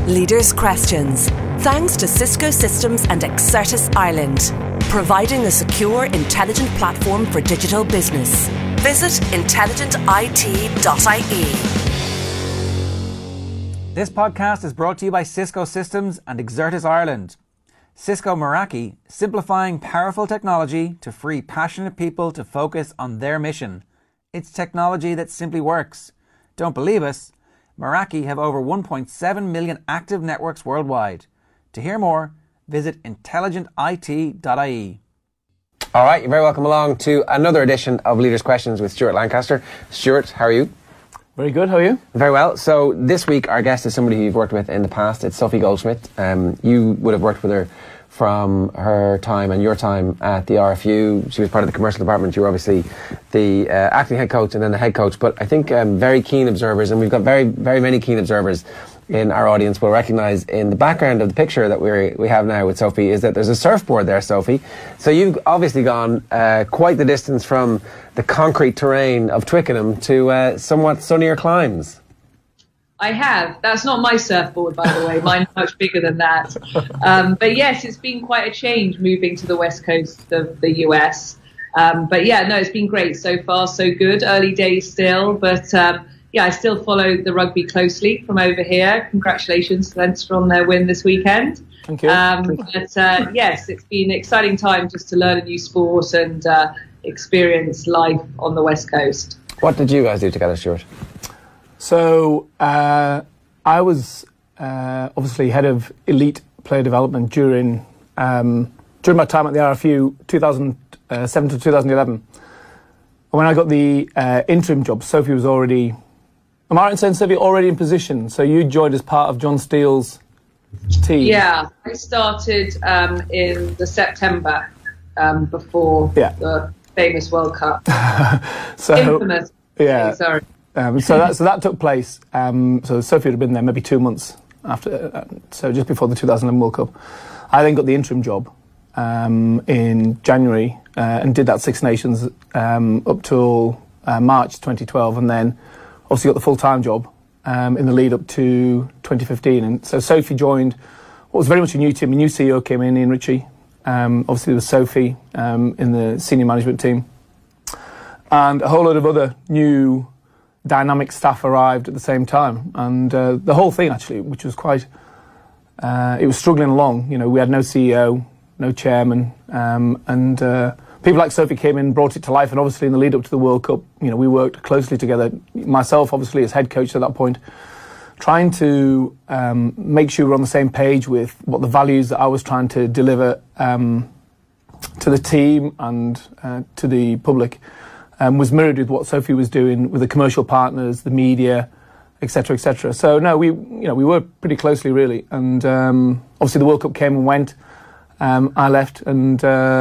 Leaders' Questions. Thanks to Cisco Systems and Exertis Ireland. Providing a secure, intelligent platform for digital business. Visit intelligentit.ie. This podcast is brought to you by Cisco Systems and Exertis Ireland. Cisco Meraki, simplifying powerful technology to free passionate people to focus on their mission. It's technology that simply works. Don't believe us? Meraki have over 1.7 million active networks worldwide. To hear more, visit intelligentit.ie. All right, you're very welcome along to another edition of Leaders' Questions with Stuart Lancaster. Stuart, how are you? Very good, how are you? Very well. So this week our guest is somebody who you've worked with in the past. It's Sophie Goldschmidt. You would have worked with her from her time and your time at the RFU. She was part of the commercial department. You were obviously the acting head coach and then the head coach. But I think very keen observers, and we've got very, very many keen observers in our audience, will recognise in the background of the picture that we have now with Sophie is that there's a surfboard there, Sophie. So you've obviously gone quite the distance from the concrete terrain of Twickenham to somewhat sunnier climes. I have. That's not my surfboard, by the way. Mine's much bigger than that. But yes, it's been quite a change moving to the west coast of the US. But yeah, no, it's been great so far, so good. Early days still, but yeah, I still follow the rugby closely from over here. Congratulations to Leinster on their win this weekend. Thank you. But yes, it's been an exciting time just to learn a new sport and experience life on the west coast. What did you guys do together, Stuart? So I was obviously head of elite player development during my time at the RFU 2007 to 2011. And when I got the interim job, Sophie was already... Am I right in saying Sophie already in position? So you joined as part of John Steele's team? Yeah, I started in the September before the famous World Cup. Infamous. Yeah. Sorry. So that took place. So Sophie would have been there maybe 2 months after, so just before the 2011 World Cup. I then got the interim job in January and did that Six Nations up till March 2012, and then obviously got the full-time job in the lead up to 2015. And so Sophie joined what was very much a new team. A new CEO came in, Ian Ritchie. Obviously there was Sophie in the senior management team, and a whole load of other new dynamic staff arrived at the same time, and the whole thing actually, which was quite, it was struggling along. You know, we had no CEO, no chairman, and people like Sophie came in, brought it to life, and obviously in the lead up to the World Cup, you know, we worked closely together. Myself, obviously, as head coach at that point, trying to make sure we're on the same page with what the values that I was trying to deliver to the team and to the public. Was mirrored with what Sophie was doing with the commercial partners, the media, etc., etc. So no, we worked pretty closely really, and obviously the World Cup came and went. I left, and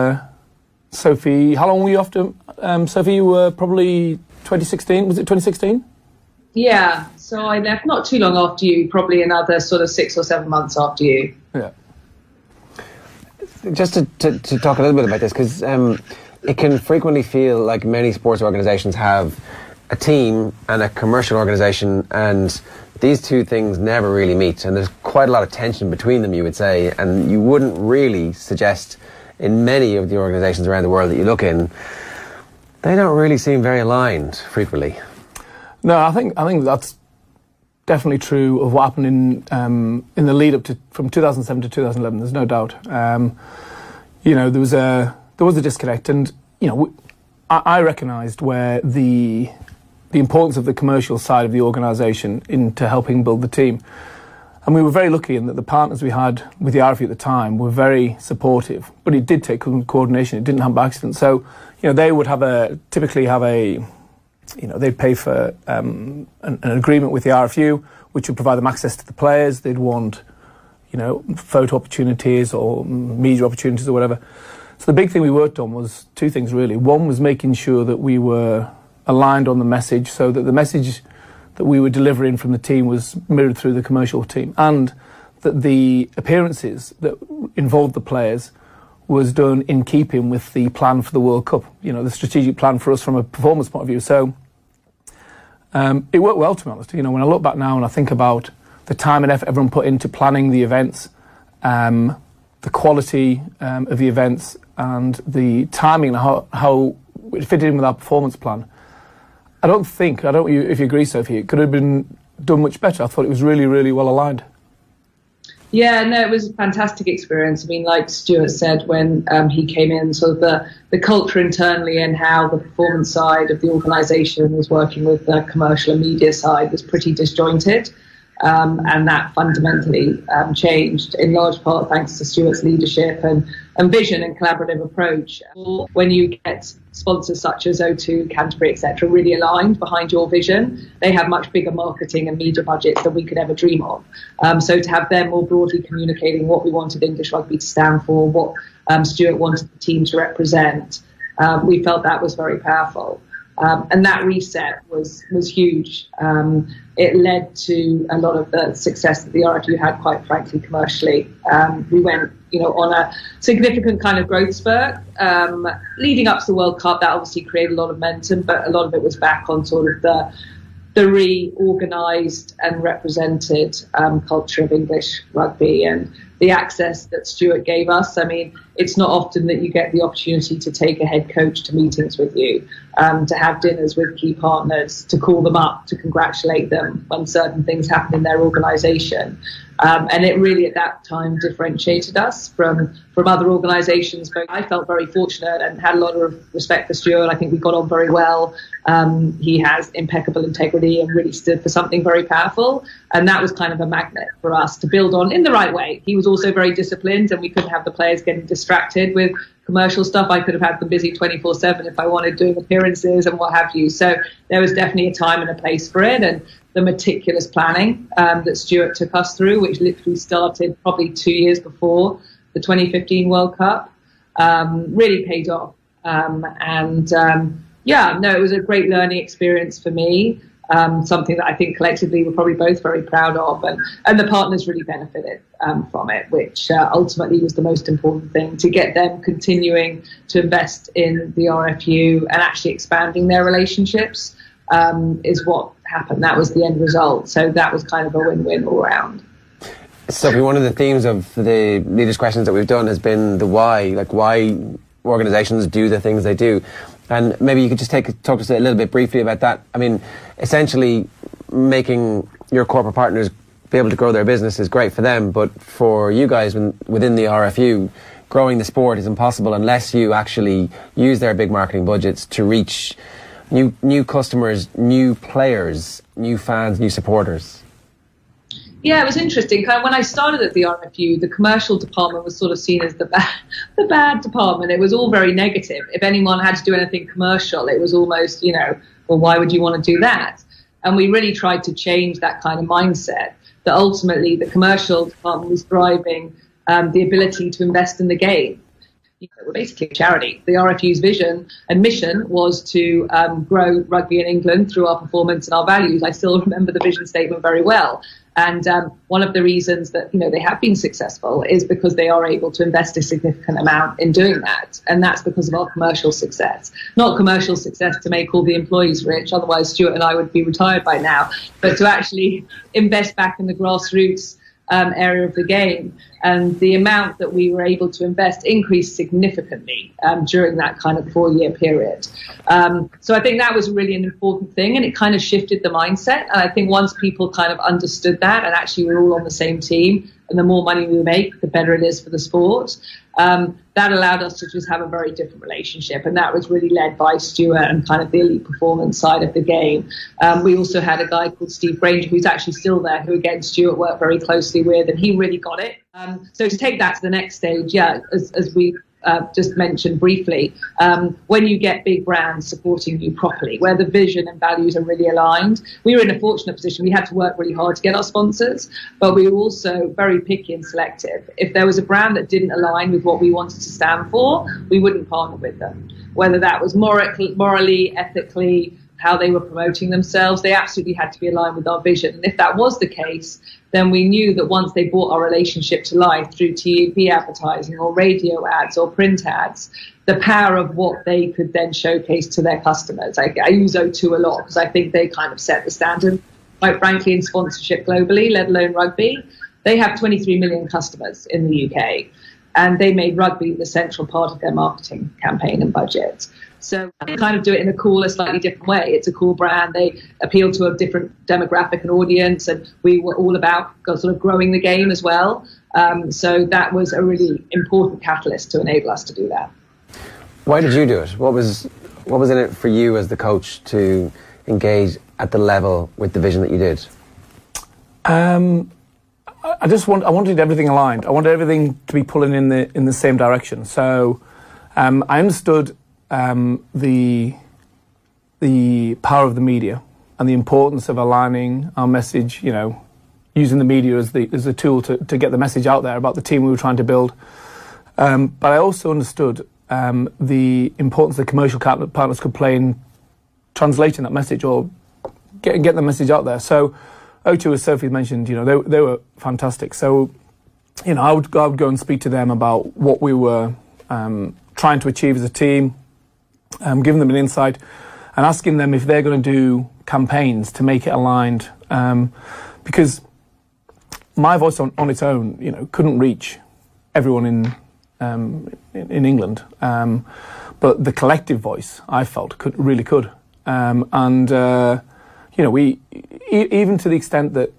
Sophie, how long were you after? Sophie, you were probably 2016. Was it 2016? Yeah. So I left not too long after you, probably another sort of 6 or 7 months after you. Yeah. Just to talk a little bit about this, because it can frequently feel like many sports organisations have a team and a commercial organisation, and these two things never really meet, and there's quite a lot of tension between them, you would say, and you wouldn't really suggest in many of the organisations around the world that you look in, they don't really seem very aligned frequently. No, I think that's definitely true of what happened in the lead up to from 2007 to 2011. There's no doubt. You know, there was a disconnect, and you know, I recognised where the importance of the commercial side of the organisation into helping build the team, and we were very lucky in that the partners we had with the RFU at the time were very supportive. But it did take coordination; it didn't happen by accident. So, you know, they would typically have a, you know, they'd pay for an agreement with the RFU, which would provide them access to the players. They'd want, you know, photo opportunities or media opportunities or whatever. So the big thing we worked on was two things really. One was making sure that we were aligned on the message, so that the message that we were delivering from the team was mirrored through the commercial team, and that the appearances that involved the players was done in keeping with the plan for the World Cup, you know, the strategic plan for us from a performance point of view. So it worked well, to be honest. You know, when I look back now and I think about the time and effort everyone put into planning the events, the quality of the events, and the timing and how it fitted in with our performance plan. I don't know if you agree, Sophie, it could have been done much better. I thought it was really, really well aligned. Yeah, no, it was a fantastic experience. I mean, like Stuart said when he came in, sort of the culture internally and how the performance side of the organisation was working with the commercial and media side was pretty disjointed. And that fundamentally changed in large part thanks to Stuart's leadership and vision and collaborative approach. When you get sponsors such as O2, Canterbury, etc., really aligned behind your vision, they have much bigger marketing and media budgets than we could ever dream of. So to have them more broadly communicating what we wanted English rugby to stand for, what Stuart wanted the team to represent, we felt that was very powerful. And that reset was huge. It led to a lot of the success that the RFU had, quite frankly, commercially. We went, on a significant kind of growth spurt. Leading up to the World Cup, that obviously created a lot of momentum, but a lot of it was back on sort of the reorganised and represented culture of English rugby and the access that Stuart gave us. I mean, it's not often that you get the opportunity to take a head coach to meetings with you, to have dinners with key partners, to call them up, to congratulate them when certain things happen in their organisation. And it really at that time differentiated us from other organisations. But I felt very fortunate and had a lot of respect for Stuart. I think we got on very well. He has impeccable integrity and really stood for something very powerful. And that was kind of a magnet for us to build on in the right way. He was also very disciplined, and we couldn't have the players getting distracted with commercial stuff. I could have had them busy 24/7 if I wanted, doing appearances and what have you. So there was definitely a time and a place for it. And the meticulous planning that Stuart took us through, which literally started probably 2 years before the 2015 World Cup, really paid off. It was a great learning experience for me. Something that I think collectively we're probably both very proud of, and the partners really benefited from it, which ultimately was the most important thing, to get them continuing to invest in the RFU and actually expanding their relationships is what happened. That was the end result. So that was kind of a win-win all around. Sophie, one of the themes of the leaders' questions that we've done has been the why, like why organisations do the things they do. And maybe you could just talk to us a little bit briefly about that. I mean, essentially making your corporate partners be able to grow their business is great for them, but for you guys within the RFU, growing the sport is impossible unless you actually use their big marketing budgets to reach new customers, new players, new fans, new supporters. Yeah, it was interesting. Kind of when I started at the RFU, the commercial department was sort of seen as the bad department. It was all very negative. If anyone had to do anything commercial, it was almost, well, why would you want to do that? And we really tried to change that kind of mindset, that ultimately the commercial department was driving the ability to invest in the game. We're basically a charity. The RFU's vision and mission was to grow rugby in England through our performance and our values. I still remember the vision statement very well. And one of the reasons that, they have been successful is because they are able to invest a significant amount in doing that. And that's because of our commercial success. Not commercial success to make all the employees rich, otherwise Stuart and I would be retired by now, but to actually invest back in the grassroots area of the game. And the amount that we were able to invest increased significantly during that kind of 4-year period. So I think that was really an important thing, and it kind of shifted the mindset. And I think once people kind of understood that, and actually we're all on the same team, and the more money we make, the better it is for the sport, that allowed us to just have a very different relationship. And that was really led by Stuart and kind of the elite performance side of the game. We also had a guy called Steve Granger, who's actually still there, who again Stuart worked very closely with, and he really got it. So to take that to the next stage, as we just mentioned briefly, when you get big brands supporting you properly, where the vision and values are really aligned, we were in a fortunate position. We had to work really hard to get our sponsors, but we were also very picky and selective. If there was a brand that didn't align with what we wanted to stand for, we wouldn't partner with them. Whether that was morally, ethically, how they were promoting themselves, they absolutely had to be aligned with our vision. And if that was the case, then we knew that once they brought our relationship to life through TV advertising or radio ads or print ads, the power of what they could then showcase to their customers. I use O2 a lot because I think they kind of set the standard quite frankly, in sponsorship globally, let alone rugby. They have 23 million customers in the UK, and they made rugby the central part of their marketing campaign and budget. So they kind of do it in a cooler, slightly different way. It's a cool brand. They appeal to a different demographic and audience, and we were all about sort of growing the game as well. So that was a really important catalyst to enable us to do that. Why did you do it? What was in it for you as the coach to engage at the level with the vision that you did? I wanted everything aligned. I wanted everything to be pulling in the same direction. So I understood the power of the media and the importance of aligning our message, using the media as a tool to get the message out there about the team we were trying to build. But I also understood the importance that commercial partners could play in translating that message or get the message out there. So O2, as Sophie mentioned, they were fantastic. So, I would go and speak to them about what we were trying to achieve as a team, giving them an insight, and asking them if they're going to do campaigns to make it aligned. Because my voice on its own, couldn't reach everyone in England, but the collective voice I felt really could. We even to the extent that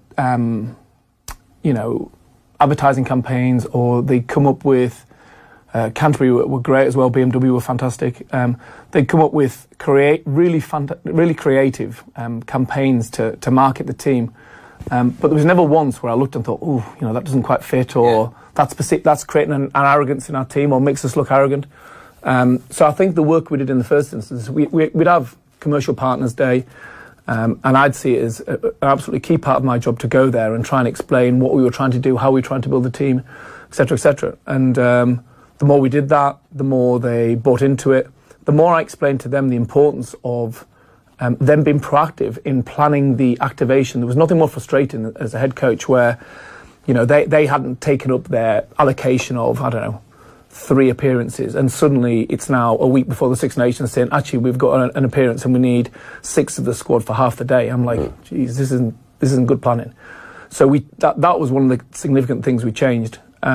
advertising campaigns, or they come up with Canterbury were great as well. BMW were fantastic. They'd come up with really creative campaigns to market the team. But there was never once where I looked and thought, that doesn't quite fit, or that's creating an arrogance in our team, or makes us look arrogant. So I think the work we did in the first instance, we'd have commercial partners day, and I'd see it as an absolutely key part of my job to go there and try and explain what we were trying to do, how we were trying to build the team, etc., etc. And the more we did that, the more they bought into it. The more I explained to them the importance of them being proactive in planning the activation. There was nothing more frustrating as a head coach where, they hadn't taken up their allocation of, 3 appearances, and suddenly it's now a week before the Six Nations saying, actually, we've got an appearance and we need 6 of the squad for half the day. I'm like, geez, this isn't good planning. So that was one of the significant things we changed. We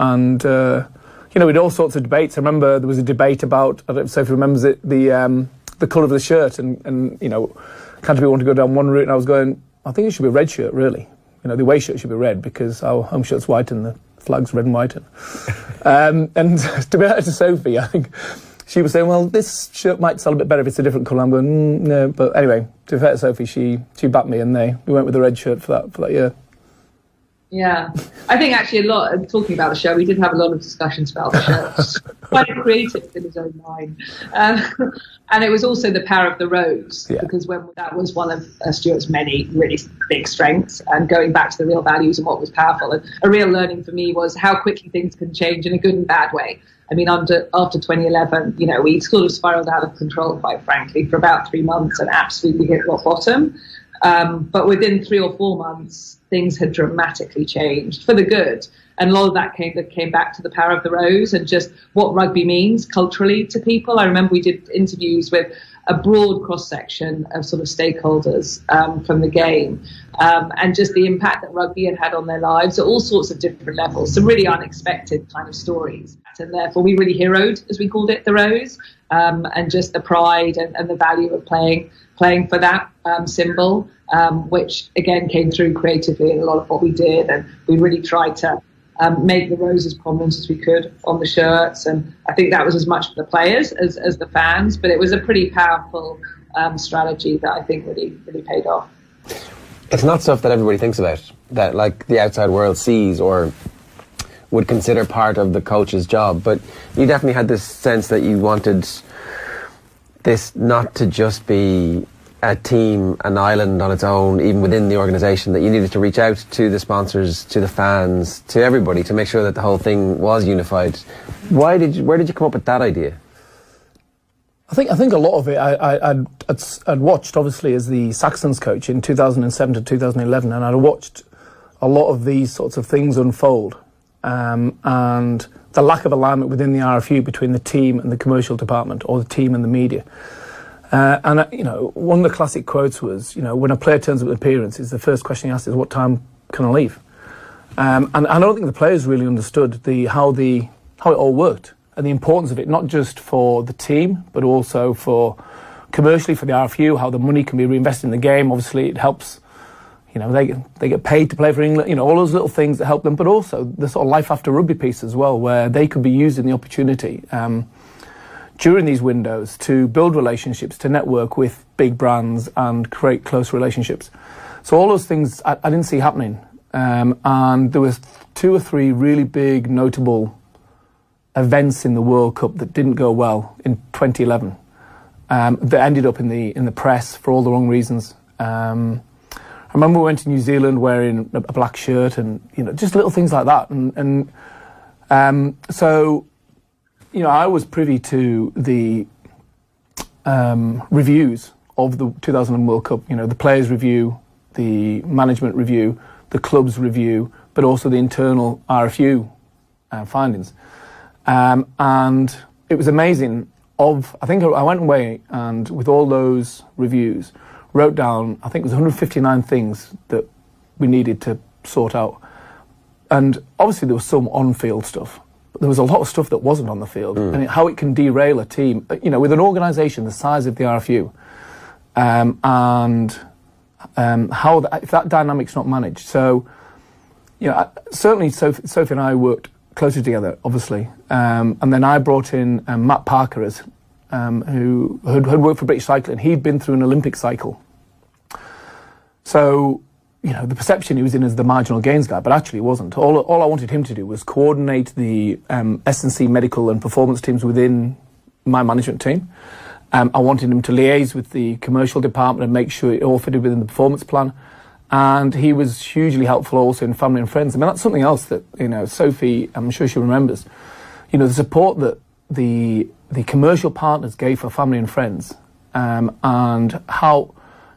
had all sorts of debates. I remember there was a debate about, I don't know if Sophie remembers it, the colour of the shirt, and Canterbury wanted to go down one route, and I was going, I think it should be a red shirt, really. The away shirt should be red, because our home shirt's white and the flag's red and white. And to be honest to Sophie, I think she was saying, well, this shirt might sell a bit better if it's a different colour. I'm going, no. But anyway, to be fair to Sophie, she backed me, and we went with the red shirt for that year. Yeah, I think actually talking about the show, we did have a lot of discussions about the show. Quite creative in his own mind. And it was also the power of the rose, because that was one of Stuart's many really big strengths, and going back to the real values and what was powerful. And a real learning for me was how quickly things can change in a good and bad way. I mean, after 2011, we sort of spiraled out of control, quite frankly, for about 3 months and absolutely hit rock bottom. But within 3 or 4 months, things had dramatically changed for the good. And a lot of that came back to the power of the rose and just what rugby means culturally to people. I remember we did interviews with a broad cross-section of sort of stakeholders from the game, and just the impact that rugby had on their lives at all sorts of different levels. Some really unexpected kind of stories. And therefore we really heroed, as we called it, the rose, and just the pride and the value of playing for that symbol, which again came through creatively in a lot of what we did. And we really tried to make the rose as prominent as we could on the shirts. And I think that was as much for the players as the fans, but it was a pretty powerful strategy that I think really, really paid off. It's not stuff that everybody thinks about, that like the outside world sees or would consider part of the coach's job, but you definitely had this sense that you wanted this not to just be a team, an island on its own, even within the organisation, that you needed to reach out to the sponsors, to the fans, to everybody, to make sure that the whole thing was unified. Where did you come up with that idea? I think a lot of it I'd watched, obviously, as the Saxons coach in 2007 to 2011, and I'd watched a lot of these sorts of things unfold, and the lack of alignment within the RFU between the team and the commercial department, or the team and the media. One of the classic quotes was, when a player turns up at appearances, the first question he asks is, what time can I leave? And I don't think the players really understood how it all worked and the importance of it, not just for the team, but also for commercially for the RFU, how the money can be reinvested in the game. Obviously, it helps. They get paid to play for England. All those little things that help them, but also the sort of life after rugby piece as well, where they could be using the opportunity during these windows to build relationships, to network with big brands and create close relationships. So all those things I didn't see happening. And there was 2 or 3 really big, notable events in the World Cup that didn't go well in 2011. That ended up in the press for all the wrong reasons. I remember we went to New Zealand wearing a black shirt, and just little things like that. So I was privy to the reviews of the 2000 World Cup. The players' review, the management review, the club's review, but also the internal RFU findings. And it was amazing. I think I went away and with all those reviews, wrote down, I think it was 159 things that we needed to sort out. And obviously there was some on-field stuff, but there was a lot of stuff that wasn't on the field, and how it can derail a team, with an organisation the size of the RFU, if that dynamic's not managed. So, certainly Sophie and I worked closely together, obviously, and then I brought in Matt Parker who had worked for British Cycling. He'd been through an Olympic cycle. So, the perception he was in as the marginal gains guy, but actually he wasn't. All I wanted him to do was coordinate the S&C medical and performance teams within my management team. I wanted him to liaise with the commercial department and make sure it all fitted within the performance plan. And he was hugely helpful also in family and friends. I mean, that's something else that, Sophie, I'm sure she remembers. The support that the commercial partners gave for family and friends, and how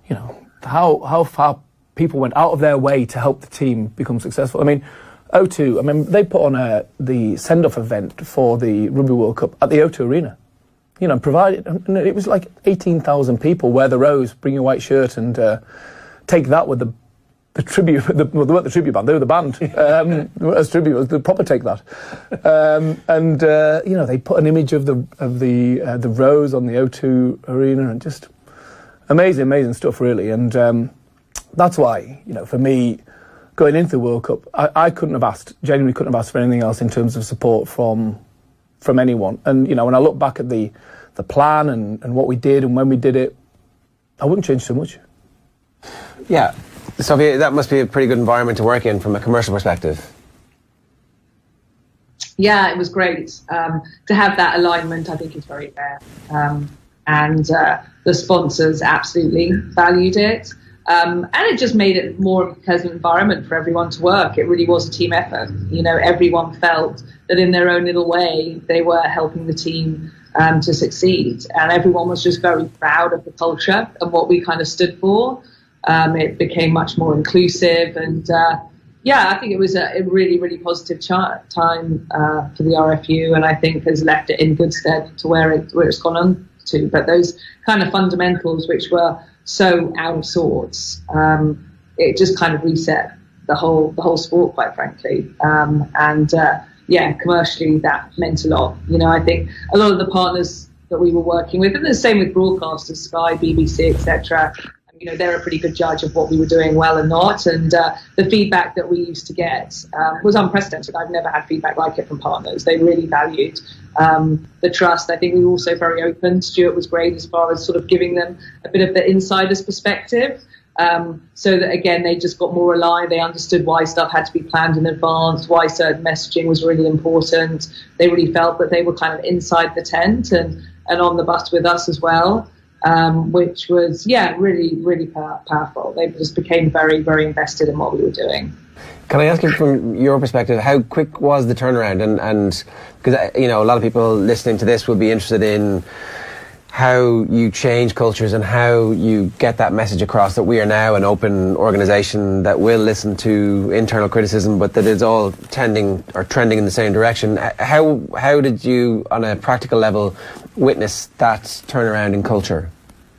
far people went out of their way to help the team become successful. I mean, O2, they put on the send-off event for the Rugby World Cup at the O2 Arena. Provided, and it was like 18,000 people wear the rose, bring your white shirt, and take that with the tribute. They weren't the tribute band; they were the band. As tribute, was the proper take that. They put an image of the rose on the O2 Arena, and just amazing stuff, really. And that's why, for me, going into the World Cup, I genuinely couldn't have asked for anything else in terms of support from anyone. And when I look back at the plan and what we did and when we did it, I wouldn't change so much. Yeah, Sophie, that must be a pretty good environment to work in from a commercial perspective. Yeah, it was great. To have that alignment, I think, is very fair. And the sponsors absolutely valued it. And it just made it more of a pleasant environment for everyone to work. It really was a team effort. Everyone felt that in their own little way, they were helping the team to succeed. And everyone was just very proud of the culture and what we kind of stood for. It became much more inclusive. And I think it was a really, really positive time for the RFU. And I think has left it in good stead to where it's gone on to. But those kind of fundamentals, which were so out of sorts, it just kind of reset the whole sport, quite frankly. Commercially that meant a lot. I think a lot of the partners that we were working with, and the same with broadcasters, Sky, BBC, etc. They're a pretty good judge of what we were doing well and not. And the feedback that we used to get was unprecedented. I've never had feedback like it from partners. They really valued the trust. I think we were also very open. Stuart was great as far as sort of giving them a bit of the insider's perspective. So that, again, they just got more aligned. They understood why stuff had to be planned in advance, why certain messaging was really important. They really felt that they were kind of inside the tent and on the bus with us as well. Which was, really, really powerful. They just became very, very invested in what we were doing. Can I ask you from your perspective, how quick was the turnaround? And because, a lot of people listening to this will be interested in how you change cultures and how you get that message across that we are now an open organisation that will listen to internal criticism, but that is all trending in the same direction. How did you, on a practical level, witness that turnaround in culture?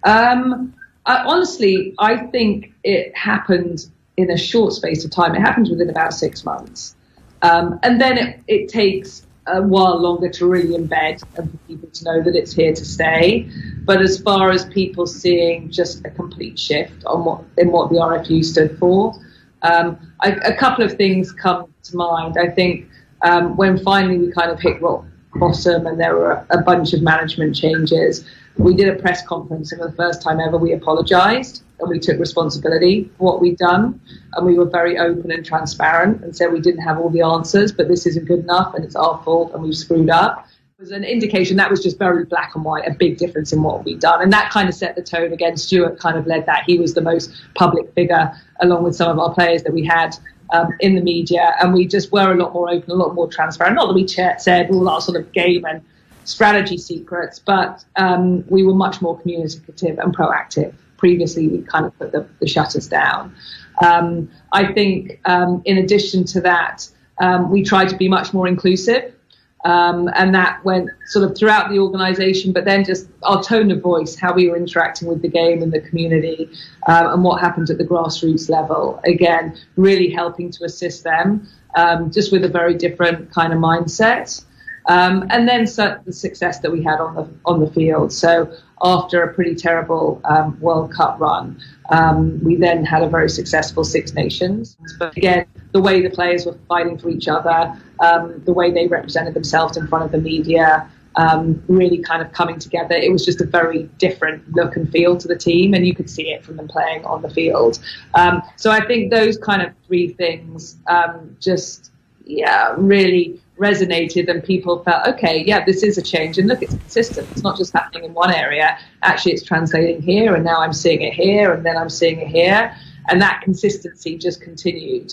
Honestly, I think it happened in a short space of time. It happened within about 6 months. And then it takes a while longer to really embed and for people to know that it's here to stay. But as far as people seeing just a complete shift on what the RFU stood for, a couple of things come to mind. I think when finally we kind of hit rock bottom and there were a bunch of management changes, we did a press conference, and for the first time ever we apologised and we took responsibility for what we'd done, and we were very open and transparent and said we didn't have all the answers, but this isn't good enough and it's our fault and we've screwed up. It was an indication that was just very black and white, a big difference in what we'd done, and that kind of set the tone. Again, Stuart kind of led that. He was the most public figure along with some of our players that we had in the media, and we just were a lot more open, a lot more transparent. Not that we said all our sort of game and strategy secrets, but we were much more communicative and proactive. Previously, we kind of put the shutters down. I think in addition to that, we tried to be much more inclusive, and that went sort of throughout the organisation, but then just our tone of voice, how we were interacting with the game and the community, and what happened at the grassroots level. Again, really helping to assist them, just with a very different kind of mindset. And then the success that we had on the field. So after a pretty terrible World Cup run, we then had a very successful Six Nations. But again, the way the players were fighting for each other, the way they represented themselves in front of the media, really kind of coming together. It was just a very different look and feel to the team, and you could see it from them playing on the field. So I think those kind of three things really resonated, and people felt, okay, yeah, this is a change, and look, it's consistent. It's not just happening in one area. Actually, it's translating here, and now I'm seeing it here, and then I'm seeing it here, and that consistency just continued.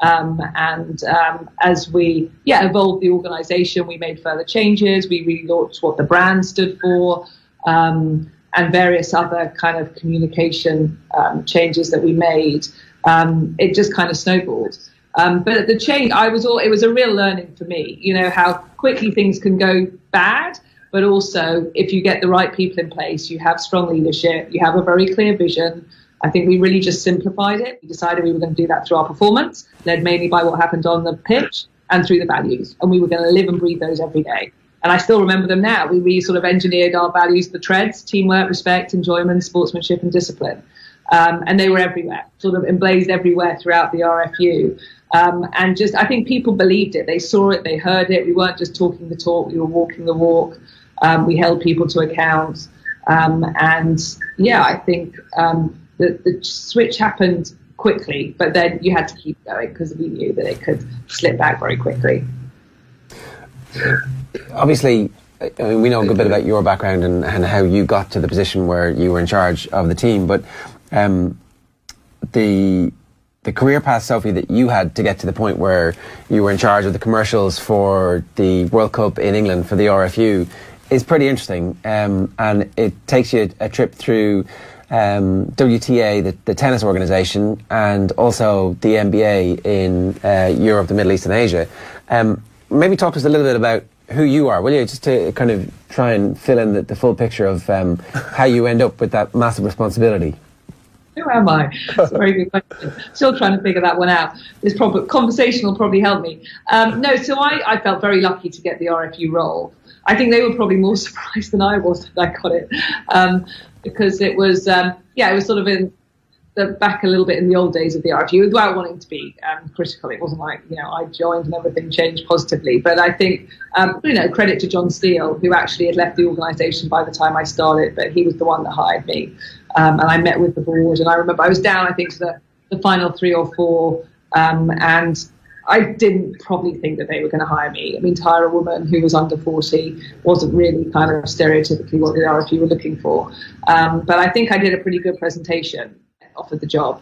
As we evolved the organisation, we made further changes. We relaunched what the brand stood for, and various other kind of communication changes that we made. It just kind of snowballed. But the change, it was a real learning for me, how quickly things can go bad, but also if you get the right people in place, you have strong leadership, you have a very clear vision. I think we really just simplified it. We decided we were going to do that through our performance, led mainly by what happened on the pitch, and through the values. And we were going to live and breathe those every day. And I still remember them now. We really sort of engineered our values, the treads: teamwork, respect, enjoyment, sportsmanship, and discipline. And they were everywhere, sort of emblazed everywhere throughout the RFU. And just, I think people believed it. They saw it, they heard it. We weren't just talking the talk, we were walking the walk. We held people to account. I think the switch happened quickly, but then you had to keep going because we knew that it could slip back very quickly. Obviously, we know a good bit about your background and how you got to the position where you were in charge of the team, but the career path, Sophie, that you had to get to the point where you were in charge of the commercials for the World Cup in England for the RFU is pretty interesting, and it takes you a trip through WTA, the tennis organisation, and also the NBA in Europe, the Middle East and Asia. Maybe talk to us a little bit about who you are, will you, just to kind of try and fill in the full picture of how you end up with that massive responsibility. Who am I? That's a very good question. Still trying to figure that one out. This conversation will probably help me. So I felt very lucky to get the RFU role. I think they were probably more surprised than I was that I got it, because it was, it was sort of in the back a little bit in the old days of the RFU, without wanting to be critical. It wasn't like, I joined and everything changed positively. But I think, credit to John Steele, who actually had left the organisation by the time I started, but he was the one that hired me. And I met with the board, and I remember I was down, I think, to the final 3 or 4, and I didn't probably think that they were going to hire me. I mean, to hire a woman who was under 40 wasn't really kind of stereotypically what the RFU were looking for. But I think I did a pretty good presentation, offered the job.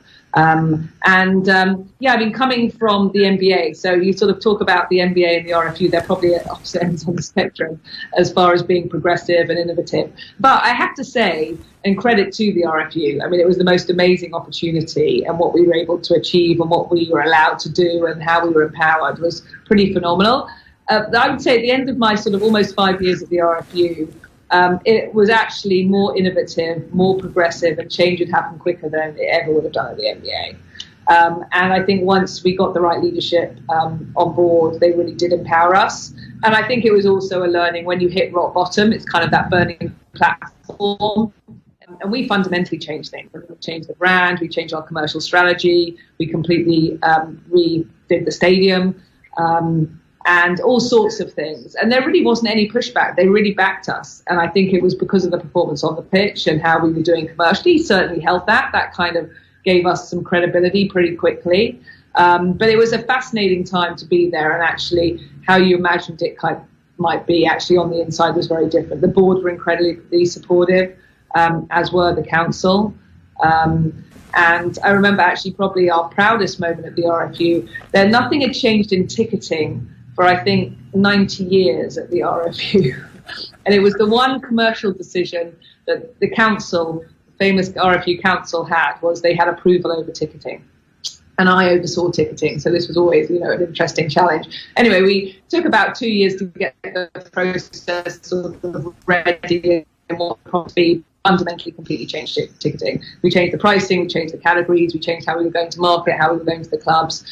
Coming from the NBA, so you sort of talk about the NBA and the RFU, they're probably at opposite ends on the spectrum as far as being progressive and innovative. But I have to say, and credit to the RFU, I mean, it was the most amazing opportunity, and what we were able to achieve and what we were allowed to do and how we were empowered was pretty phenomenal. I would say at the end of my sort of almost 5 years at the RFU, it was actually more innovative, more progressive, and change would happen quicker than it ever would have done at the NBA. And I think once we got the right leadership on board, they really did empower us. And I think it was also a learning when you hit rock bottom, it's kind of that burning platform. And we fundamentally changed things. We changed the brand, we changed our commercial strategy, we completely redid the stadium, and all sorts of things. And there really wasn't any pushback. They really backed us. And I think it was because of the performance on the pitch and how we were doing commercially certainly helped that. That kind of gave us some credibility pretty quickly. But it was a fascinating time to be there, and actually how you imagined it might be actually on the inside was very different. The board were incredibly supportive, as were the council. And I remember actually probably our proudest moment at the RFU, nothing had changed in ticketing for I think 90 years at the RFU. And it was the one commercial decision that the council, famous RFU council had, was they had approval over ticketing. And I oversaw ticketing, so this was always, an interesting challenge. Anyway, we took about 2 years to get the process sort of ready and what probably fundamentally completely changed ticketing. We changed the pricing, we changed the categories, we changed how we were going to market, how we were going to the clubs.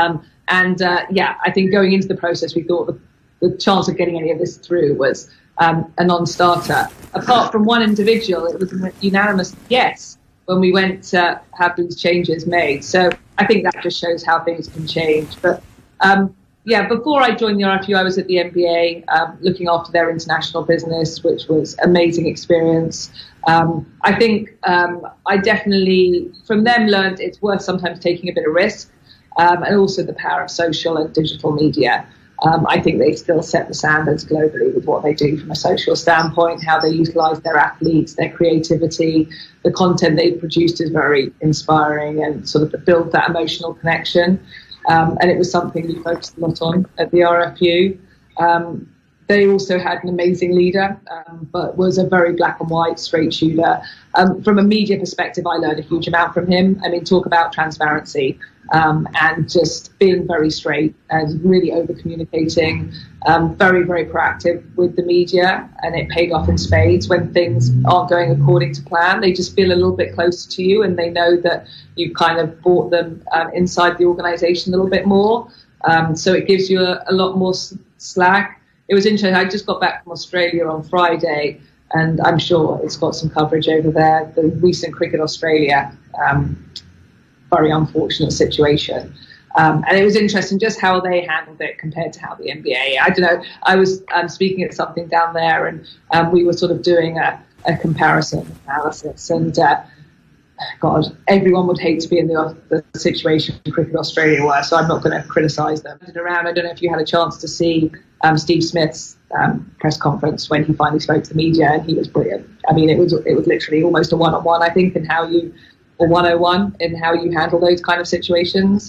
I think going into the process, we thought the chance of getting any of this through was a non-starter. Apart from one individual, it was a unanimous yes when we went to have these changes made. So I think that just shows how things can change. But before I joined the RFU, I was at the NBA looking after their international business, which was an amazing experience. I think I definitely, from them, learned it's worth sometimes taking a bit of risk, and also the power of social and digital media. I think they still set the standards globally with what they do from a social standpoint, how they utilize their athletes, their creativity. The content they've produced is very inspiring and sort of build that emotional connection. And it was something we focused a lot on at the RFU. They also had an amazing leader, but was a very black and white, straight shooter. From a media perspective, I learned a huge amount from him. I mean, talk about transparency and just being very straight and really over-communicating, very, very proactive with the media, and it paid off in spades. When things aren't going according to plan, they just feel a little bit closer to you, and they know that you've kind of brought them inside the organisation a little bit more. So it gives you a lot more slack. It was interesting. I just got back from Australia on Friday, and I'm sure it's got some coverage over there. The recent Cricket Australia, very unfortunate situation. And it was interesting just how they handled it compared to how the NBA. I don't know. I was speaking at something down there, and we were sort of doing a comparison analysis. And God, everyone would hate to be in the situation Cricket Australia were, so I'm not going to criticise them. I don't know if you had a chance to see Steve Smith's press conference when he finally spoke to the media, and he was brilliant. I mean, it was literally almost a one-on-one, I think, or 101 in how you handle those kind of situations.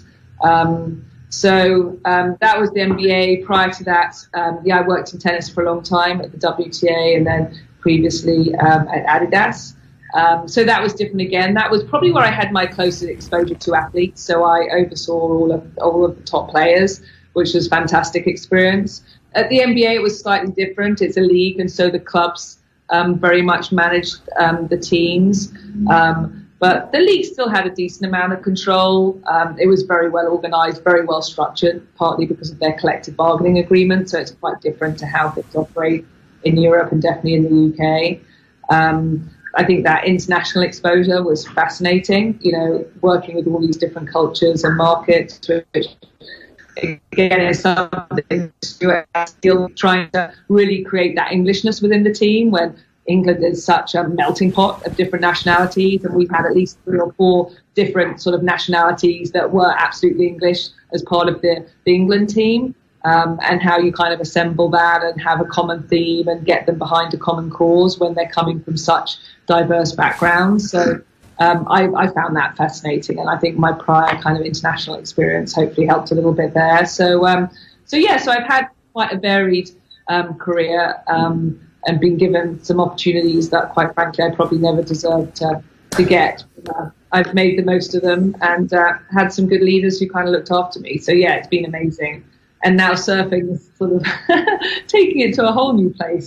So that was the NBA. Prior to that, I worked in tennis for a long time at the WTA and then previously at Adidas. So that was different again. That was probably where I had my closest exposure to athletes. So I oversaw all of the top players, which was a fantastic experience. At the NBA, it was slightly different. It's a league, and so the clubs very much managed the teams. But the league still had a decent amount of control. It was very well organised, very well structured, partly because of their collective bargaining agreement. So it's quite different to how things operate in Europe and definitely in the UK. I think that international exposure was fascinating, working with all these different cultures and markets, which again is something still trying to really create that Englishness within the team when England is such a melting pot of different nationalities, and we've had at least 3 or 4 different sort of nationalities that were absolutely English as part of the England team, and how you kind of assemble that and have a common theme and get them behind a common cause when they're coming from such diverse backgrounds. So I found that fascinating, and I think my prior kind of international experience hopefully helped a little bit there. So I've had quite a varied career. And been given some opportunities that, quite frankly, I probably never deserved to get. I've made the most of them and had some good leaders who kind of looked after me. So, yeah, it's been amazing. And now surfing is sort of taking it to a whole new place.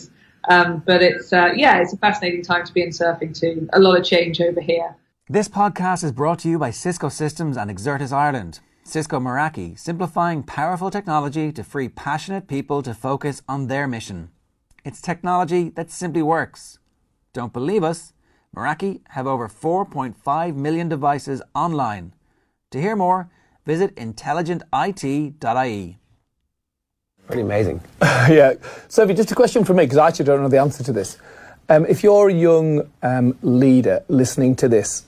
But it's a fascinating time to be in surfing too. A lot of change over here. This podcast is brought to you by Cisco Systems and Exertis Ireland. Cisco Meraki, simplifying powerful technology to free passionate people to focus on their mission. It's technology that simply works. Don't believe us? Meraki have over 4.5 million devices online. To hear more, visit intelligentit.ie. Pretty amazing. Yeah. Sophie, just a question for me, because I actually don't know the answer to this. If you're a young leader listening to this,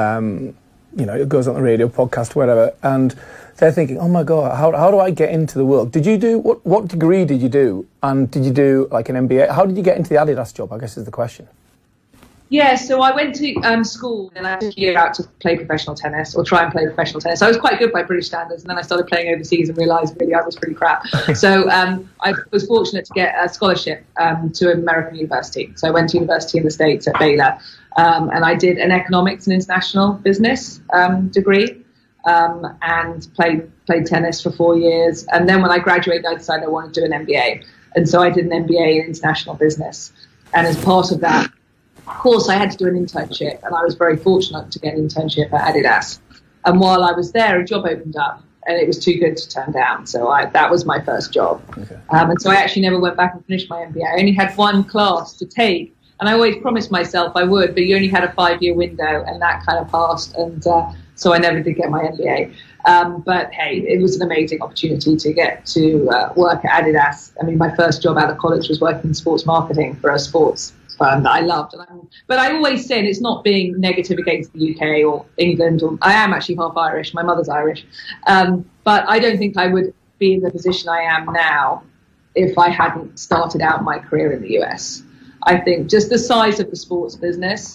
it goes on the radio, podcast, whatever, and they're thinking, oh my God, how do I get into the world? Did you do, what degree did you do? And did you do like an MBA? How did you get into the Adidas job, I guess is the question. Yeah, so I went to school and I took a year out to play professional tennis or try and play professional tennis. I was quite good by British standards, and then I started playing overseas and realised really I was pretty crap. So I was fortunate to get a scholarship to American university. So I went to university in the States at Baylor, and I did an economics and international business degree, and played tennis for 4 years. And then when I graduated, I decided I wanted to do an MBA. And so I did an MBA in international business. And as part of that, of course, I had to do an internship, and I was very fortunate to get an internship at Adidas. And while I was there, a job opened up, and it was too good to turn down. So that was my first job. Okay. And so I actually never went back and finished my MBA. I only had one class to take, and I always promised myself I would, but you only had a 5-year window, and that kind of passed, and so I never did get my MBA. But hey, it was an amazing opportunity to get to work at Adidas. I mean, my first job out of college was working in sports marketing for a sports firm that I loved. But I always said it's not being negative against the UK or England. I am actually half Irish. My mother's Irish. But I don't think I would be in the position I am now if I hadn't started out my career in the US. I think just the size of the sports business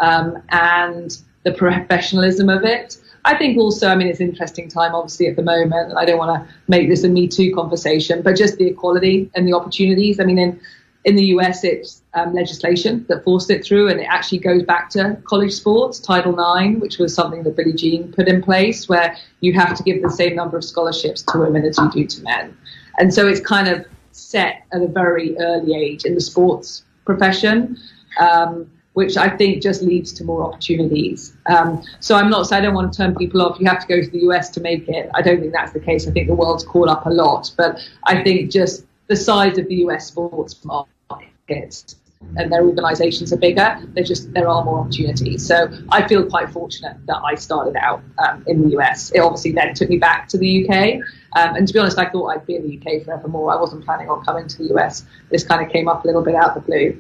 and the professionalism of it. I think also, I mean, it's an interesting time, obviously, at the moment. I don't want to make this a Me Too conversation, but just the equality and the opportunities. I mean, in the US, it's legislation that forced it through, and it actually goes back to college sports, Title IX, which was something that Billie Jean put in place, where you have to give the same number of scholarships to women as you do to men. And so it's kind of set at a very early age in the sports profession, which I think just leads to more opportunities. So I don't want to turn people off. You have to go to the US to make it. I don't think that's the case. I think the world's caught up a lot, but I think just the size of the US sports market and their organisations are bigger. There are more opportunities. So I feel quite fortunate that I started out in the US. It obviously then took me back to the UK. And to be honest, I thought I'd be in the UK forevermore. I wasn't planning on coming to the US. This kind of came up a little bit out of the blue.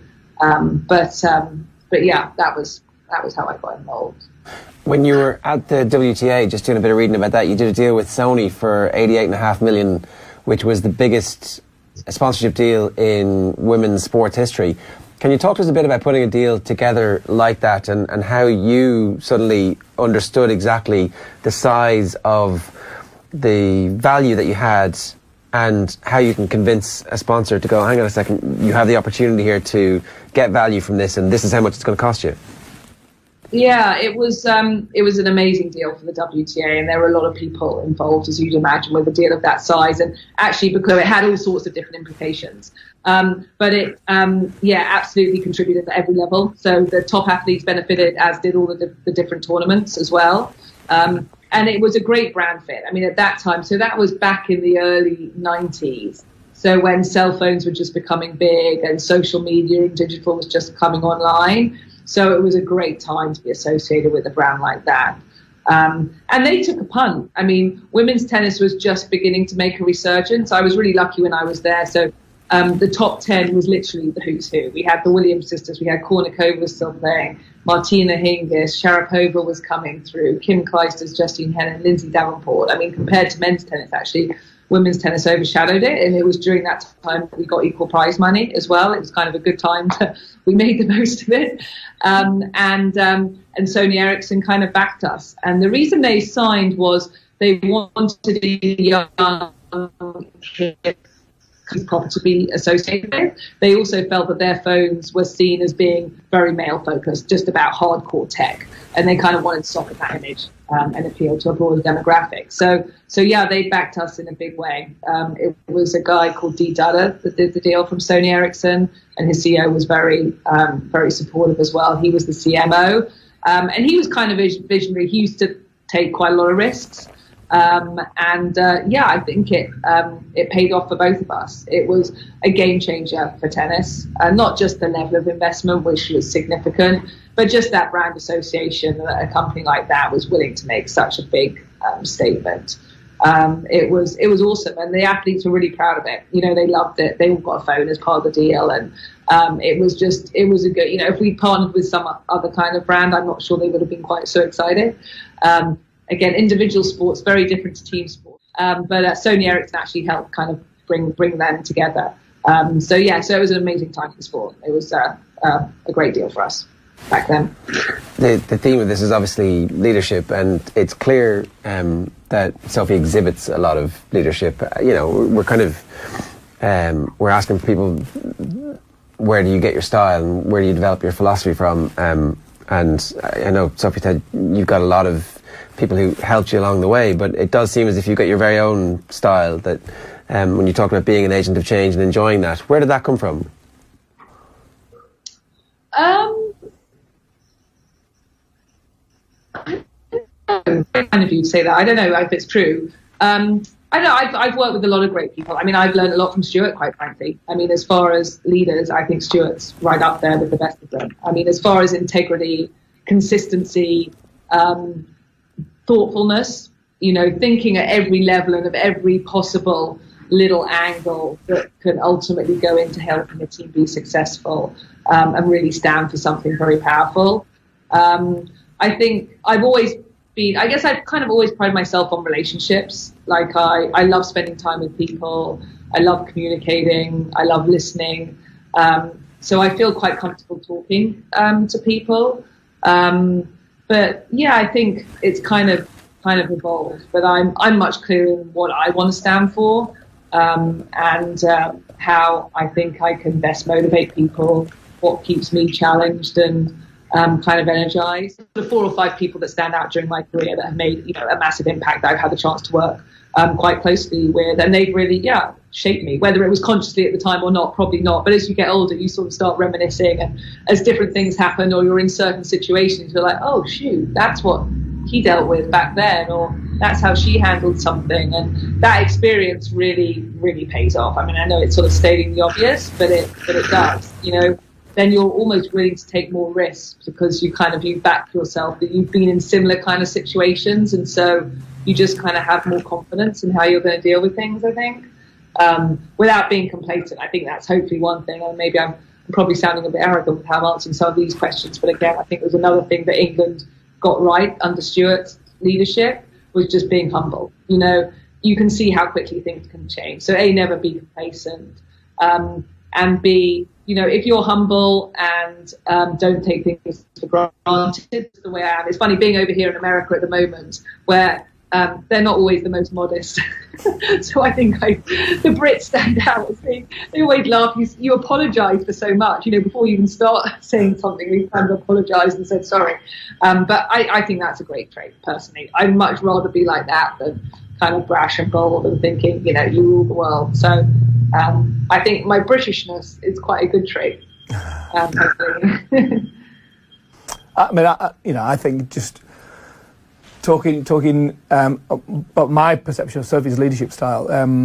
But yeah, that was how I got involved. When you were at the WTA, just doing a bit of reading about that, you did a deal with Sony for $88.5 million, which was the biggest sponsorship deal in women's sports history. Can you talk to us a bit about putting a deal together like that and how you suddenly understood exactly the size of the value that you had and how you can convince a sponsor to go, hang on a second, you have the opportunity here to get value from this, and this is how much it's going to cost you? Yeah, it was an amazing deal for the WTA, and there were a lot of people involved, as you'd imagine, with a deal of that size, and actually because it had all sorts of different implications. But it, absolutely contributed at every level. So the top athletes benefited, as did all the different tournaments as well. And it was a great brand fit. I mean, at that time, so that was back in the early 90s. So when cell phones were just becoming big and social media and digital was just coming online. So it was a great time to be associated with a brand like that. And they took a punt. I mean, women's tennis was just beginning to make a resurgence. I was really lucky when I was there. So the top 10 was literally the who's who. We had the Williams sisters. We had Kornikova was still playing. Martina Hingis, Sharapova was coming through. Kim Clijsters, Justine Henin, Lindsay Davenport. I mean, compared to men's tennis, actually, women's tennis overshadowed it. And it was during that time that we got equal prize money as well. It was kind of a good time. We made the most of it. And Sony Ericsson kind of backed us. And the reason they signed was they wanted a young proper to be associated with. They also felt that their phones were seen as being very male focused, just about hardcore tech, and they kind of wanted to soften that image. and appeal to a broader demographic. So yeah, they backed us in a big way. It was a guy called Dee Dudder that did the deal from Sony Ericsson, and his CEO was very supportive as well. He was the CMO, and he was kind of visionary. He used to take quite a lot of risks. I think it paid off for both of us. It was a game changer for tennis, not just the level of investment, which was significant, but just that brand association that a company like that was willing to make such a big statement. It was awesome, and the athletes were really proud of it. They loved it. They all got a phone as part of the deal, and it was a good. If we partnered with some other kind of brand, I'm not sure they would have been quite so excited. Again, individual sports, very different to team sports. But Sony Ericsson actually helped kind of bring them together. So it was an amazing time for sport. It was a great deal for us back then. The theme of this is obviously leadership, and it's clear that Sophie exhibits a lot of leadership. We're kind of we're asking people, where do you get your style and where do you develop your philosophy from? And I know Sophie said you've got a lot of people who helped you along the way, but it does seem as if you've got your very own style that when you talk about being an agent of change and enjoying that, where did that come from? Kind of you to say that. I don't know if it's true. I know I've worked with a lot of great people. I mean, I've learned a lot from Stuart, quite frankly. I mean, as far as leaders, I think Stuart's right up there with the best of them. I mean, as far as integrity, consistency, thoughtfulness, thinking at every level and of every possible little angle that can ultimately go into helping a team be successful, and really stand for something very powerful. I think I've kind of always prided myself on relationships. Like I love spending time with people. I love communicating. I love listening. So I feel quite comfortable talking to people. But yeah, I think it's kind of evolved. But I'm much clearer in what I want to stand for, and how I think I can best motivate people, what keeps me challenged and kind of energized. The 4 or 5 people that stand out during my career that have made a massive impact that I've had the chance to work quite closely with, and they've really shaped me, whether it was consciously at the time or not, probably not. But as you get older, you sort of start reminiscing, and as different things happen or you're in certain situations, you're like, oh shoot, that's what he dealt with back then, or that's how she handled something, and that experience really, really pays off. I mean, I know it's sort of stating the obvious, but it does. Then you're almost willing to take more risks because you back yourself that you've been in similar kind of situations, and so you just kind of have more confidence in how you're going to deal with things, I think, without being complacent. I think that's hopefully one thing, and maybe I'm probably sounding a bit arrogant with how I'm answering some of these questions, but again, I think there's another thing that England got right under Stuart's leadership was just being humble. You can see how quickly things can change. So A, never be complacent, and B, if you're humble and don't take things for granted, that's the way I am. It's funny being over here in America at the moment, where they're not always the most modest. So I think the Brits stand out. They always laugh. You apologise for so much. Before you even start saying something, we've kind of apologised and said sorry. But I think that's a great trait, personally. I'd much rather be like that than kind of brash and bold and thinking, you rule the world. So I think my Britishness is quite a good trait. Hopefully. I mean, I think just talking about my perception of Sophie's leadership style.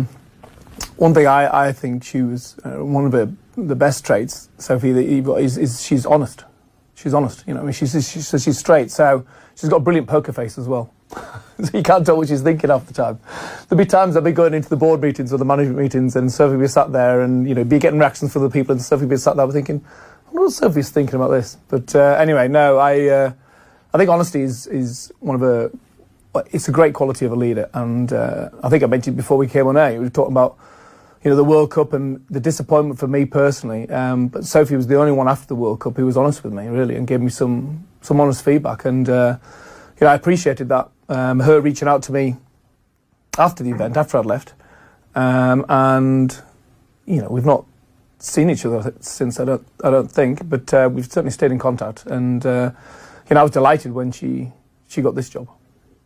One thing I think she was one of the best traits, Sophie, is she's honest. She's honest. She's straight. So she's got a brilliant poker face as well. So you can't tell what she's thinking half the time. There'll be times I'll be going into the board meetings or the management meetings, and Sophie will be sat there and be getting reactions from the people, and Sophie will be sat there thinking, I wonder what Sophie's thinking about this. But anyway, no, I think honesty is one of it's a great quality of a leader, and I think I mentioned before we came on air, we were talking about the World Cup and the disappointment for me personally. But Sophie was the only one after the World Cup who was honest with me, really, and gave me some honest feedback, and I appreciated that. Her reaching out to me after the event, after I'd left, and we've not seen each other since. I don't think, but we've certainly stayed in contact, and I was delighted when she got this job.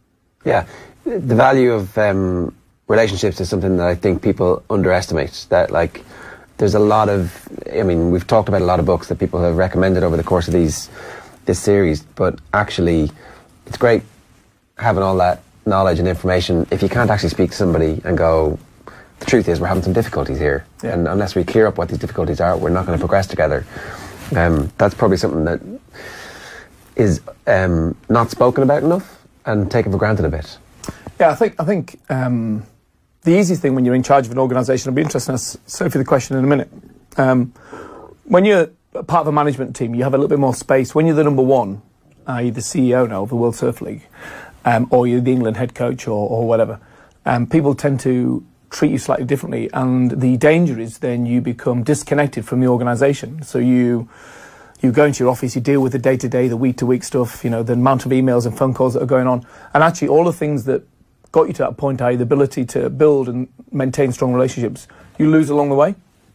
Yeah, the value of relationships is something that I think people underestimate. That, like, there's a lot of, I mean, we've talked about a lot of books that people have recommended over the course of this series, but actually it's great having all that knowledge and information if you can't actually speak to somebody and go, the truth is we're having some difficulties here, and unless we clear up what these difficulties are, we're not going to progress together. That's probably something that is not spoken about enough and taken for granted a bit. Yeah, I think the easiest thing when you're in charge of an organisation, I'll be interested to ask Sophie the question in a minute. When you're part of a management team, you have a little bit more space. When you're the number one, i.e. the CEO now of the World Surf League, or you're the England head coach or whatever, people tend to treat you slightly differently, and the danger is then you become disconnected from the organisation. So you go into your office, you deal with the day-to-day, the week-to-week stuff, the amount of emails and phone calls that are going on, and actually all the things that got you to that point, i.e. the ability to build and maintain strong relationships, you lose along the way.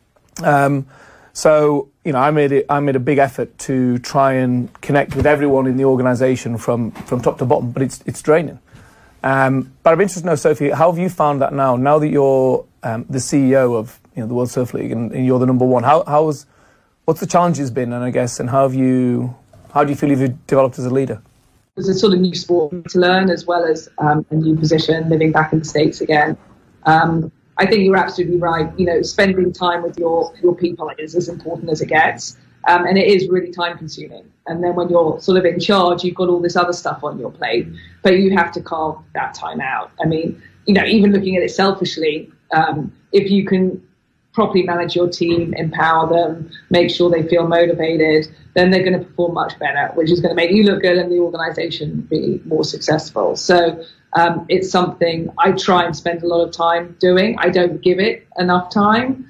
So I made a big effort to try and connect with everyone in the organisation from top to bottom, but it's draining. But I'm interested to know, Sophie, how have you found that now that you're the CEO of the World Surf League and you're the number one? What's the challenges been, and I guess, and how do you feel you've developed as a leader? It's a sort of new sport to learn, as well as a new position, living back in the States again. I think you're absolutely right. Spending time with your people is as important as it gets. And it is really time consuming. And then when you're sort of in charge, you've got all this other stuff on your plate, but you have to carve that time out. I mean, even looking at it selfishly, if you can properly manage your team, empower them, make sure they feel motivated, then they're going to perform much better, which is going to make you look good and the organisation be more successful. So it's something I try and spend a lot of time doing. I don't give it enough time.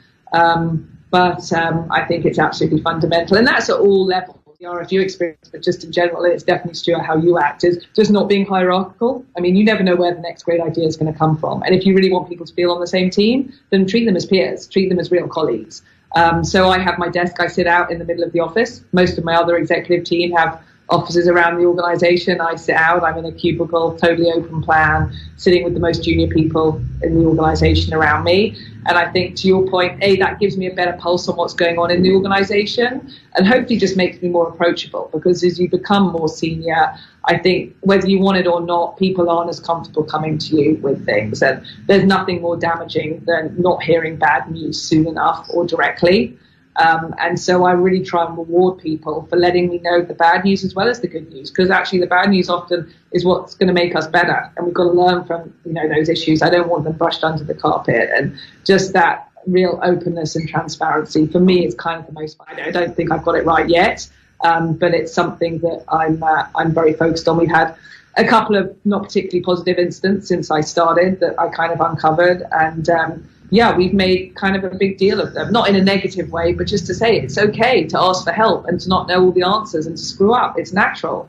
But I think it's absolutely fundamental. And that's at all levels, the RFU experience, but just in general, it's definitely, Stuart, how you act is just not being hierarchical. I mean, you never know where the next great idea is going to come from. And if you really want people to feel on the same team, then treat them as peers, treat them as real colleagues. So I have my desk, I sit out in the middle of the office. Most of my other executive team have offices around the organisation. I sit out, I'm in a cubicle, totally open plan, sitting with the most junior people in the organisation around me. And I think, to your point, that gives me a better pulse on what's going on in the organisation, and hopefully just makes me more approachable, because as you become more senior, I think whether you want it or not, people aren't as comfortable coming to you with things. And there's nothing more damaging than not hearing bad news soon enough or directly. And so I really try and reward people for letting me know the bad news as well as the good news, because actually the bad news often is what's going to make us better, and we've got to learn from those issues. I don't want them brushed under the carpet, and just that real openness and transparency for me is kind of the most. I don't think I've got it right yet, but it's something that I'm very focused on. We've had a couple of not particularly positive incidents since I started that I kind of uncovered, and we've made kind of a big deal of them, not in a negative way, but just to say it's okay to ask for help and to not know all the answers and to screw up. It's natural.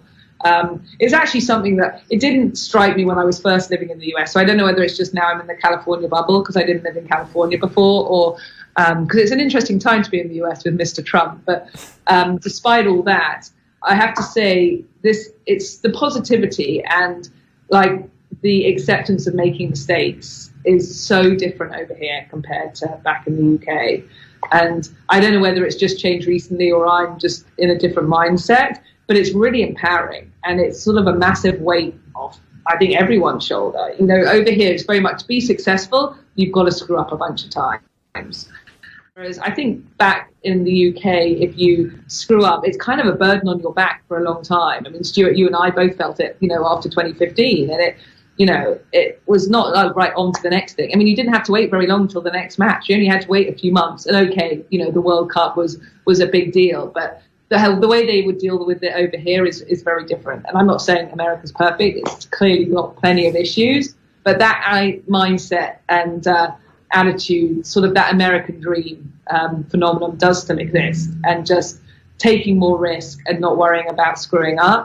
It's actually something that it didn't strike me when I was first living in the US. So I don't know whether it's just now I'm in the California bubble because I didn't live in California before, or because it's an interesting time to be in the US with Mr. Trump. But despite all that, I have to say it's the positivity and like the acceptance of making mistakes is so different over here compared to back in the UK. And I don't know whether it's just changed recently or I'm just in a different mindset, but it's really empowering, and it's sort of a massive weight off, I think, everyone's shoulder. Over here it's very much to be successful, you've got to screw up a bunch of times. Whereas I think back in the UK, if you screw up, it's kind of a burden on your back for a long time. I mean, Stuart, you and I both felt it, after 2015, and it was not like, right, on to the next thing. I mean, you didn't have to wait very long till the next match. You only had to wait a few months. And okay, the World Cup was a big deal, but the way they would deal with it over here is very different. And I'm not saying America's perfect. It's clearly got plenty of issues, but that mindset and attitude, sort of that American dream phenomenon does still exist, and just taking more risk and not worrying about screwing up.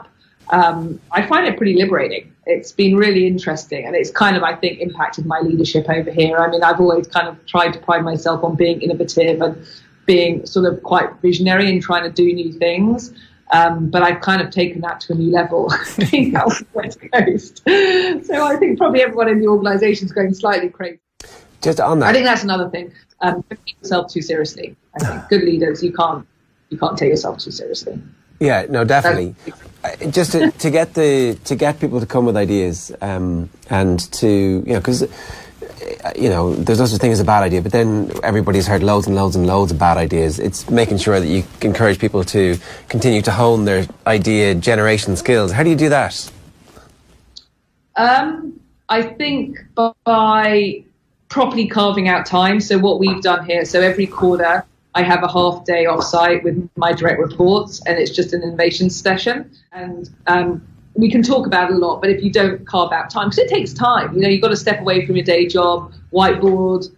I find it pretty liberating. It's been really interesting, and it's kind of, I think, impacted my leadership over here. I mean, I've always kind of tried to pride myself on being innovative and being sort of quite visionary and trying to do new things. But I've kind of taken that to a new level, being out on the West Coast. So I think probably everyone in the organisation is going slightly crazy. Just on that, I think that's another thing. Don't take yourself too seriously. I think good leaders, you can't take yourself too seriously. Yeah, no, definitely. Just to get people to come with ideas, and to, because there's no such thing as a bad idea, but then everybody's heard loads and loads and loads of bad ideas. It's making sure that you encourage people to continue to hone their idea generation skills. How do you do that? I think by properly carving out time. So what we've done here, so every quarter I have a half day off-site with my direct reports, and it's just an innovation session. And we can talk about it a lot, but if you don't carve out time, because it takes time, you've got to step away from your day job, whiteboard,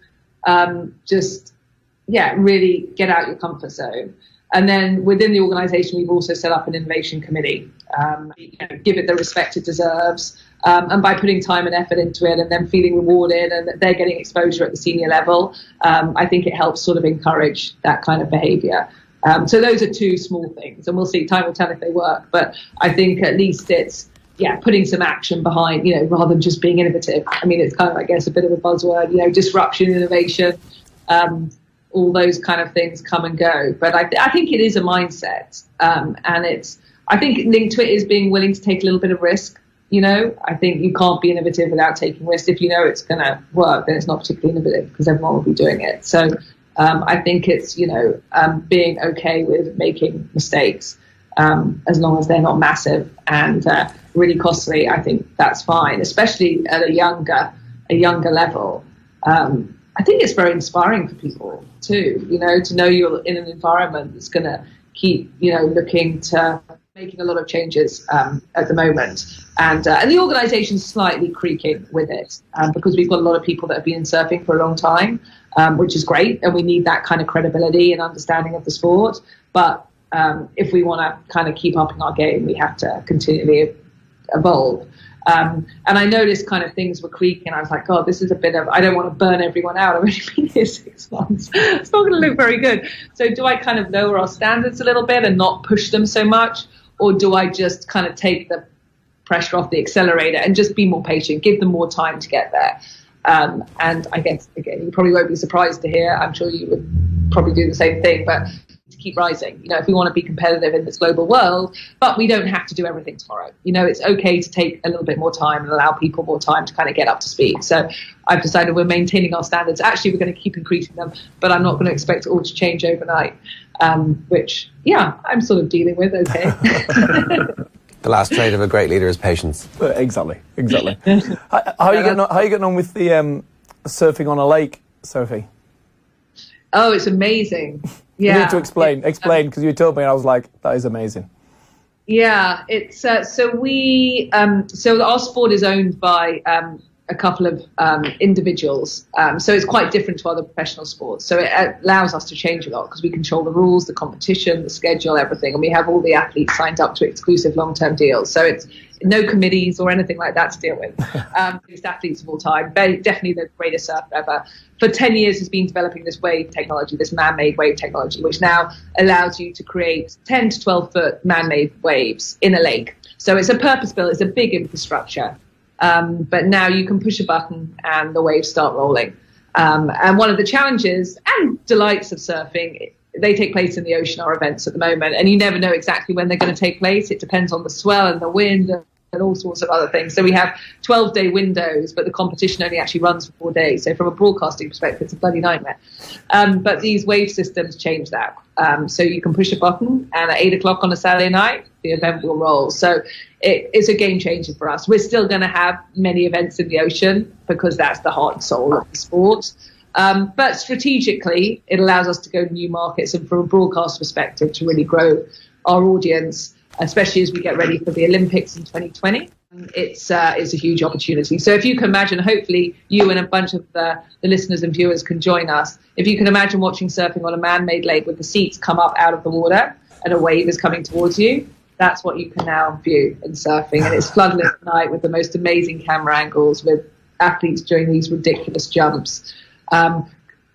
really get out your comfort zone. And then within the organisation, we've also set up an innovation committee, give it the respect it deserves. And by putting time and effort into it and then feeling rewarded and that they're getting exposure at the senior level, I think it helps sort of encourage that kind of behaviour. So those are two small things, and we'll see. Time will tell if they work. But I think at least it's, putting some action behind, rather than just being innovative. I mean, it's kind of, I guess, a bit of a buzzword, disruption, innovation, all those kind of things come and go. But I think it is a mindset. And I think linked to it is being willing to take a little bit of risk. I think you can't be innovative without taking risks. If you know it's going to work, then it's not particularly innovative because everyone will be doing it. So I think it's, being okay with making mistakes, as long as they're not massive and really costly. I think that's fine, especially at a younger level. I think it's very inspiring for people too, to know you're in an environment that's going to keep, looking to making a lot of changes at the moment. And the organisation's slightly creaking with it because we've got a lot of people that have been in surfing for a long time, which is great. And we need that kind of credibility and understanding of the sport. But if we want to kind of keep up in our game, we have to continually evolve. And I noticed kind of things were creaking. I was like, God, this is a bit of, I don't want to burn everyone out. I've only been here 6 months. It's not going to look very good. So do I kind of lower our standards a little bit and not push them so much? Or do I just kind of take the pressure off the accelerator and just be more patient, give them more time to get there? And I guess, again, you probably won't be surprised to hear, I'm sure you would probably do the same thing, but to keep rising, if we want to be competitive in this global world, but we don't have to do everything tomorrow. It's okay to take a little bit more time and allow people more time to kind of get up to speed. So I've decided we're maintaining our standards. Actually, we're going to keep increasing them, but I'm not going to expect it all to change overnight, which, I'm sort of dealing with, okay. The last trait of a great leader is patience. Exactly. How are you getting on with the surfing on a lake, Sophie? Oh, it's amazing. Yeah. You need to explain, because you told me and I was like, that is amazing. Yeah, it's so our sport is owned by a couple of individuals, so it's quite different to other professional sports. So it allows us to change a lot because we control the rules, the competition, the schedule, everything, and we have all the athletes signed up to exclusive long-term deals. So it's no committees or anything like that to deal with. It's athletes of all time, definitely the greatest surfer ever. For 10 years has been developing this wave technology, this man-made wave technology, which now allows you to create 10 to 12 foot man-made waves in a lake. So it's a purpose-built, it's a big infrastructure. But now you can push a button and the waves start rolling. And one of the challenges and delights of surfing, they take place in the ocean, our events at the moment, and you never know exactly when they're going to take place. It depends on the swell and the wind and all sorts of other things. So we have 12-day windows, but the competition only actually runs for 4 days. So from a broadcasting perspective, it's a bloody nightmare. But these wave systems change that. So you can push a button, and at 8 o'clock on a Saturday night, the event will roll. So it's a game changer for us. We're still going to have many events in the ocean because that's the heart and soul of the sport. But strategically, it allows us to go to new markets and from a broadcast perspective to really grow our audience, especially as we get ready for the Olympics in 2020. It's a huge opportunity. So if you can imagine, hopefully you and a bunch of the listeners and viewers can join us. If you can imagine watching surfing on a man-made lake with the seats come up out of the water and a wave is coming towards you, that's what you can now view in surfing. And it's floodlit at night with the most amazing camera angles with athletes doing these ridiculous jumps.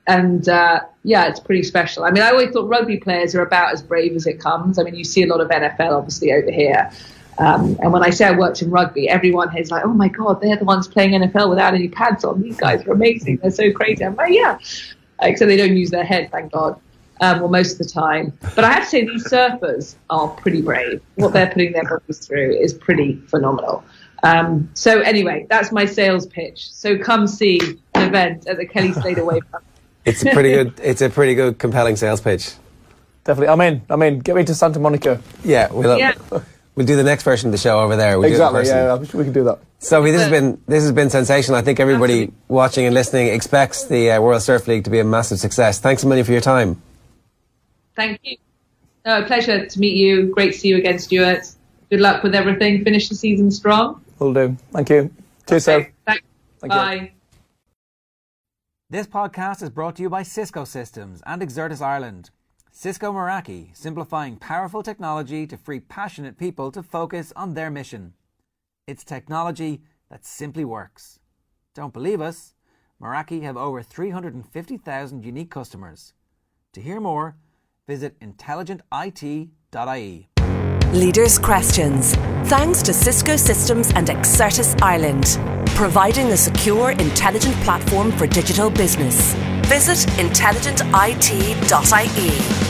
And it's pretty special. I mean, I always thought rugby players are about as brave as it comes. I mean, you see a lot of NFL obviously over here. And when I say I worked in rugby, everyone is like, oh my God, they're the ones playing NFL without any pads on. These guys are amazing. They're so crazy. I'm like, yeah. Except they don't use their head, thank God. Most of the time. But I have to say, these surfers are pretty brave. What they're putting their bodies through is pretty phenomenal. So anyway, that's my sales pitch. So come see an event at the Kelly Slater Wave. It's a pretty good, compelling sales pitch. Definitely. I'm in. Get me to Santa Monica. Yeah, we'll do the next version of the show over there. Exactly. Yeah, I'm sure we can do that. Sophie, this has been sensational. I think everybody watching and listening expects the World Surf League to be a massive success. Thanks a million for your time. Thank you. A pleasure to meet you. Great to see you again, Stuart. Good luck with everything. Finish the season strong. Will do. Thank you. Cheers, Soph. Thanks. Bye. This podcast is brought to you by Cisco Systems and Exertis Ireland. Cisco Meraki, simplifying powerful technology to free passionate people to focus on their mission. It's technology that simply works. Don't believe us? Meraki have over 350,000 unique customers. To hear more, visit intelligentit.ie. Leaders' questions. Thanks to Cisco Systems and Exertis Ireland, providing a secure, intelligent platform for digital business. Visit intelligentit.ie.